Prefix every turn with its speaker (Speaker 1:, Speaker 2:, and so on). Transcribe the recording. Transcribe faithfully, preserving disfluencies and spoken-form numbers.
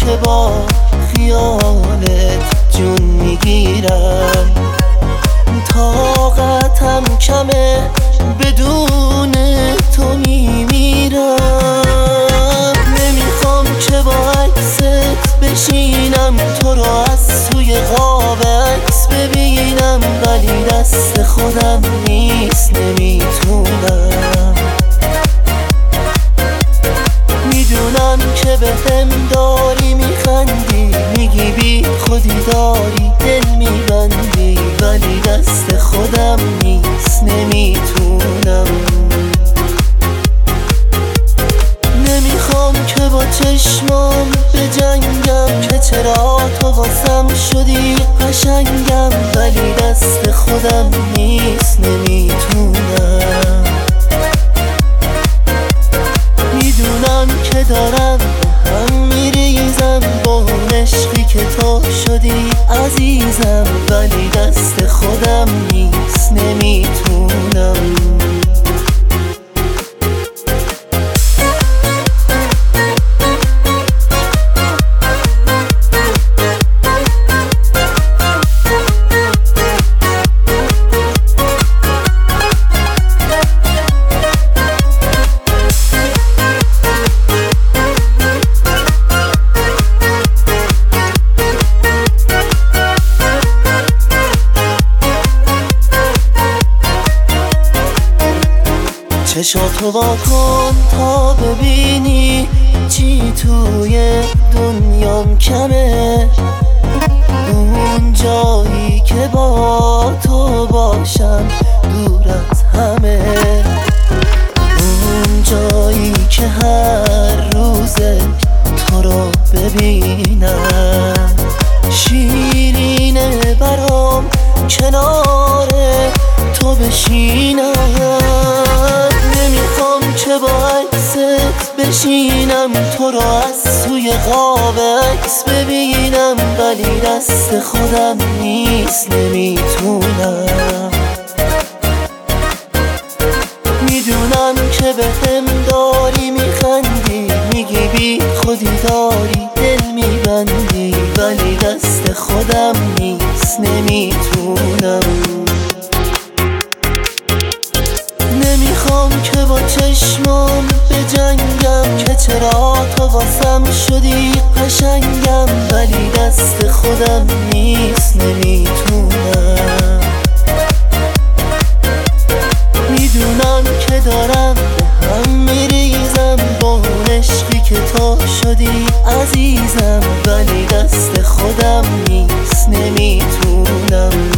Speaker 1: که با خیالت جون میگیرم، طاقتم کمه بدون تو میمیرم. نمیخوام که با عکست بشینم، تو رو از توی قاب عکس ببینم، ولی دست خودم نیست نمیتونم. میدونم که به هم داری میخندی، میگی بی خودی داری دل میبندی، ولی دست خودم نیست نمیتونم. نمیخوام که با چشمام بجنگم، که چرا تو واسم شدی قشنگم، ولی دست خودم نیست نمیتونم. میدونم که دارم به هم میریزم با اون عشقی که تو شدی عزیزم، ولی دست خودم نیست نمیتونم. چشاتو وا کن تا ببینی چی توی دنیام کمه، اون جایی که با تو باشم دور از همه، اون جایی که هر روزه تو رو ببینم. شیرینه برام کنار تو بشینم، نمیخوام که با عکست بشینم، تو رو از توی قاب عکس ببینم، ولی دست خودم نیست نمیتونم. میدونم که به هم داری میخندی، میگی بی خودی داری دل میبندی، ولی دست خودم نیست نمیتونم. نمیخوام که با چشمام بجنگم، که چرا تو واسم شدی قشنگم، ولی دست خودم نیست نمیتونم. میدونم که دارم به هم میریزم با اون عشقی که تو شدی عزیزم، ولی دست خودم نیست نمیتونم.